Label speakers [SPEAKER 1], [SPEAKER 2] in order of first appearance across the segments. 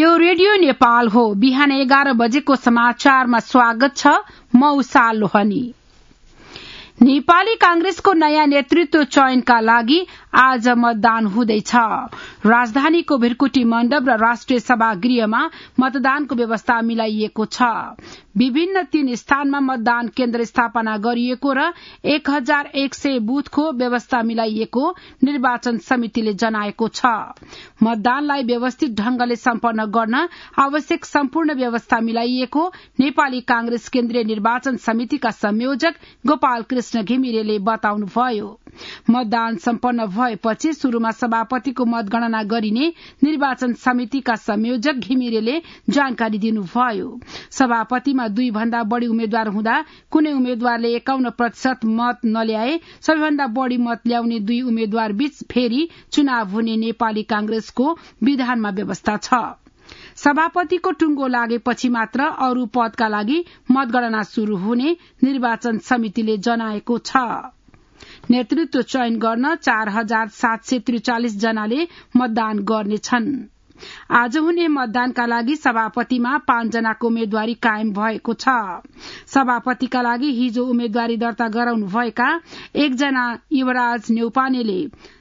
[SPEAKER 1] यो रेडियो नेपाल हो। बिहान 11 बजेको समाचारमा स्वागत छ। म उषा लोहनी। नेपाली कांग्रेसको नयाँ नेतृत्व चयनका लागि आज मतदान हुँदैछ। राजधानीको भिरकुटी मण्डप र राष्ट्रिय सभागृहमा मतदानको व्यवस्था मिलाइएको छ। विभिन्न 3 स्थानमा मतदान केन्द्र स्थापना गरिएको र 1100 बुथको व्यवस्था मिलाइएको निर्वाचन समितिले जनाएको छ। मतदानलाई व्यवस्थित ढंगले सम्पन्न गर्न आवश्यक सम्पूर्ण व्यवस्था मिलाइएको नेपाली कांग्रेस केन्द्रीय निर्वाचन समितिका संयोजक गोपाल कृष्ण घिमिरेले बताउनुभयो। मतदान सम्पन्न भएपछि शुरूमा सभापतिको मतगणना गरिने निर्वाचन समितिका संयोजक घिमिरेले जानकारी दिनुभयो। सभापतिमा 2 भन्दा बढ़ी उम्मेद्वार हुँदा कुनै उम्मेद्वारले 51% मत नल्याए सबैभन्दा बढ़ी मत ल्याउने 2 उम्मेद्वार बीच फेरि चुनाव हुने नेपाली कांग्रेसको विधानमा व्यवस्था छ। सभापतिको टुंगो लागेपछि मात्र अरू पदका लागि मतगणना शुरू हुने निर्वाचन समितिले जनाएको छ। नेतृत्व चयन गर्न 4743 जनाले मतदान गर्नेछन्। आज हुने मतदानका लागि सभापतिमा 5 जनाको उम्मेद्वारी कायम भएको छ। सभापतिका लागि हिजो उम्मेद्वारी दर्ता गराउनु भएका 1 जना युवराज न्यौपानेले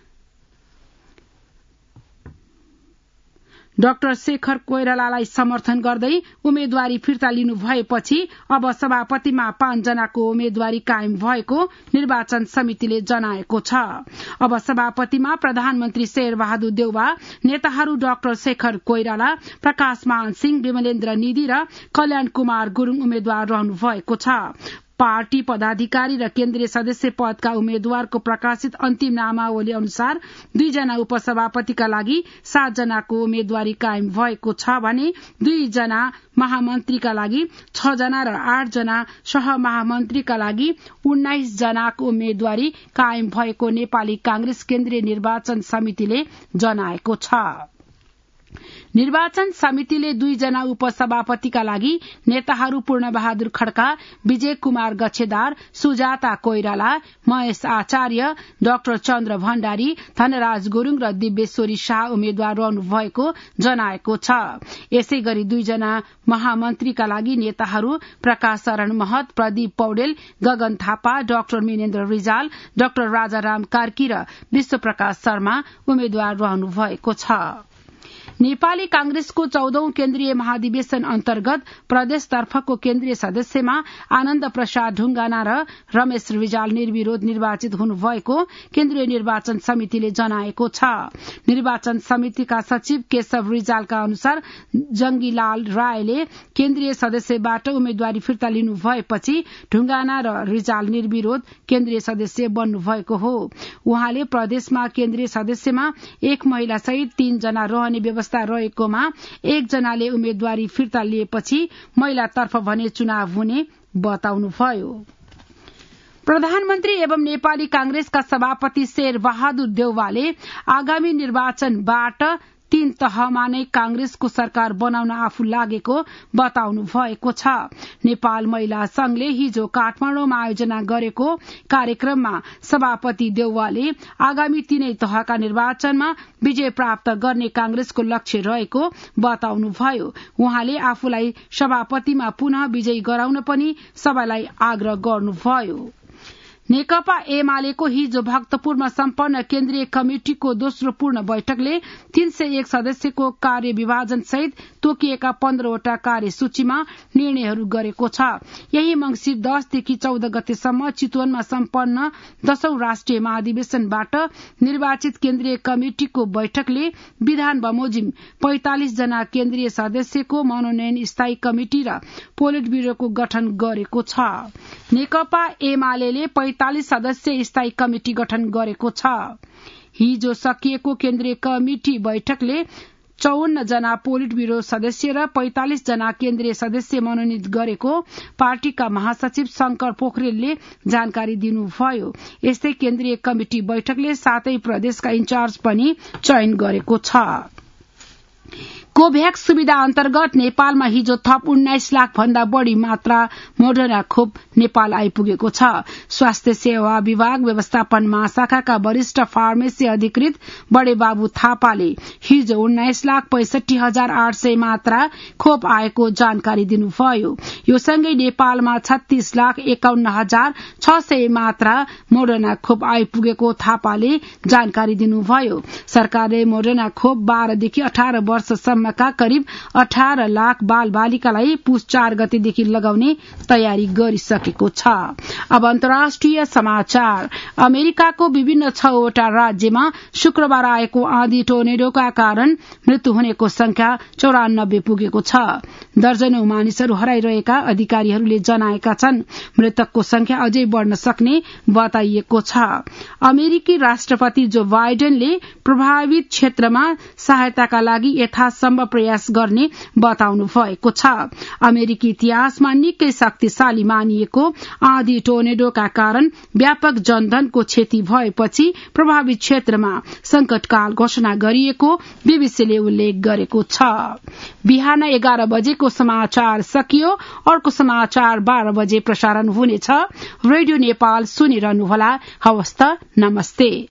[SPEAKER 1] डाक्टर शेखर कोइरालालाई समर्थन गर्दै उम्मेद्वारी फिर्ता लिनु भएपछि अब सभापतिमा 5 जनाको उम्मेद्वारी कायम भएको निर्वाचन समितिले जनाएको छ। अब सभापतिमा प्रधानमन्त्री शेरबहादुर देउवा, नेताहरू डाक्टर शेखर कोइराला, प्रकाश मान सिंह, विमलेन्द्र निधि र कल्याण कुमार गुरूङ उम्मेद्वार रहनु भएको छ। पार्टी पदाधिकारी र केन्द्रीय सदस्य पदका उम्मेद्वारको प्रकाशित अन्तिम नामावली अनुसार 2 जना उपसभापतिका लागि 7 जनाको उम्मेद्वारी कायम भएको छ भने 2 जना महामन्त्रीका लागि 6 जना र 8 जना सहमहामन्त्रीका लागि 19 जनाको उम्मेद्वारी कायम भएको नेपाली कांग्रेस केन्द्रीय निर्वाचन समितिले जनाएको छ। निर्वाचन समितिले 2 जना उपसभापतिका लागि नेताहरू पूर्णबहादुर खड्का, विजय कुमार गच्छेदार, सुजाता कोइराला, महेश आचार्य, डाक्टर चन्द्र भण्डारी, धनराज गुरूङ र दिव्येश्वरी शाह उम्मेद्वार रहनु भएको जनाएको छ। यसै गरी 2 जना महामन्त्रीका लागि नेताहरू प्रकाश शरण महत, प्रदीप पौडेल, गगन थापा, डाक्टर मिनेन्द्र रिजाल, डाक्टर राजाराम कार्की र विश्वप्रकाश शर्मा उम्मेद्वार रहनु भएको छ। नेपाली कांग्रेसको 14औं केन्द्रीय महाधिवेशन अन्तर्गत प्रदेशतर्फको केन्द्रीय सदस्यमा आनन्द प्रसाद ढुंगाना र रमेश रिजाल निर्विरोध निर्वाचित हुनुभएको केन्द्रीय निर्वाचन समितिले जनाएको छ। निर्वाचन समितिका सचिव केशव रिजालका अनुसार जंगीलाल रायले केन्द्रीय सदस्यबाट उम्मेद्वारी फिर्ता लिनु भएपछि ढुंगाना र रिजाल निर्विरोध केन्द्रीय सदस्य बन्नु भएको हो। उहाँले प्रदेशमा केन्द्रीय सदस्यमा 1 महिला सहित 3 जना रहने व्यवस्था रहेकोमा 1 जनाले उम्मेद्वारी फिर्ता लिएपछि महिलातर्फ भने चुनाव हुने बताउनुभयो। प्रधानमन्त्री एवं नेपाली कांग्रेसका सभापति शेरबहादुर देउवाले आगामी निर्वाचनबाट 3 तहमा नै कांग्रेसको सरकार बनाउन आफू लागेको बताउनु भएको छ। नेपाल महिला संघले हिजो काठमाडौँमा आयोजना गरेको कार्यक्रममा सभापति देउवाले आगामी 3 तहका निर्वाचनमा विजय प्राप्त गर्ने कांग्रेसको लक्ष्य रहेको बताउनुभयो। उहाँले आफूलाई सभापतिमा पुनः विजयी गराउन पनि सबैलाई आग्रह गर्नुभयो। नेकपा एमालेको हिजो भक्तपुरमा सम्पन्न केन्द्रीय कमिटिको दोस्रो पूर्ण बैठकले 301 सदस्यको कार्य विभाजन सहित तोकिएका 15 वटा कार्यसूचीमा निर्णयहरू गरेको छ। यही मंसिर 10 देखि 14 गतेसम्म चितवनमा सम्पन्न 10औं राष्ट्रिय महाधिवेशनबाट निर्वाचित केन्द्रीय कमिटिको बैठकले विधान बमोजिम 45 जना केन्द्रीय सदस्यको मनोनयन स्थायी कमिटि र पोलिट ब्यूरोको गठन गरेको छ। नेकपा एमालेले 45 सदस्य स्थायी कमिटि गठन गरेको छ। हिजो सकिएको केन्द्रीय कमिटि बैठकले 54 जना पोलिट ब्यूरो सदस्य र 45 जना केन्द्रीय सदस्य मनोनित गरेको पार्टीका महासचिव शंकर पोखरेलले जानकारी दिनुभयो। यस्तै केन्द्रीय कमिटि बैठकले 7 प्रदेशका इन्चार्ज पनि चयन गरेको छ। कोभ्याक्स सुविधा अन्तर्गत नेपालमा हिजो थप 19 लाख भन्दा बढ़ी मात्रा मोडर्ना खोप नेपाल आइपुगेको छ। स्वास्थ्य सेवा विभाग व्यवस्थापन महाशाखाका वरिष्ठ फार्मेसी अधिकृत बडेबाबु थापाले हिजो 19,65,800 मात्रा खोप आएको जानकारी दिनुभयो। यो सँगै नेपालमा 36,51,600 मात्रा मोडर्ना खोप आइपुगेको थापाले जानकारी दिनुभयो। सरकारले मोडर्ना खोप 12 देखि 18 वर्षसम्मका करिब 18 लाख बाल बालिकालाई पुस 4 गतेदेखि लगाउने तयारी गरिसकेको छ। अब अन्तर्राष्ट्रिय समाचार। अमेरिकाको विभिन्न 6 वटा राज्यमा शुक्रबार आएको आँधी टोर्नेडोका कारण मृत्यु हुनेको संख्या 94 पुगेको छ। दर्जनौं मानिसहरू हराइरहेका अधिकारीहरूले जनाएका छन्। मृतकको संख्या अझै बढ़न सक्ने बताइएको छ। अमेरिकी राष्ट्रपति जो बाइडेनले प्रभावित क्षेत्रमा सहायताका लागि यथासम्भव प्रयास गर्ने बताउनु भएको छ। अमेरिकी इतिहासमा निकै शक्तिशाली मानिएको आँधी टोर्नेडोका कारण व्यापक जनधनको क्षति भएपछि प्रभावित क्षेत्रमा संकटकाल घोषणा गरिएको बीबीसीले उल्लेख गरेको छ। बिहान 11 बजेको समाचार सकियो। अर्को समाचार 12 बजे प्रसारण हुनेछ। रेडियो नेपाल सुनिरहनुहोला। हवस् त, नमस्ते।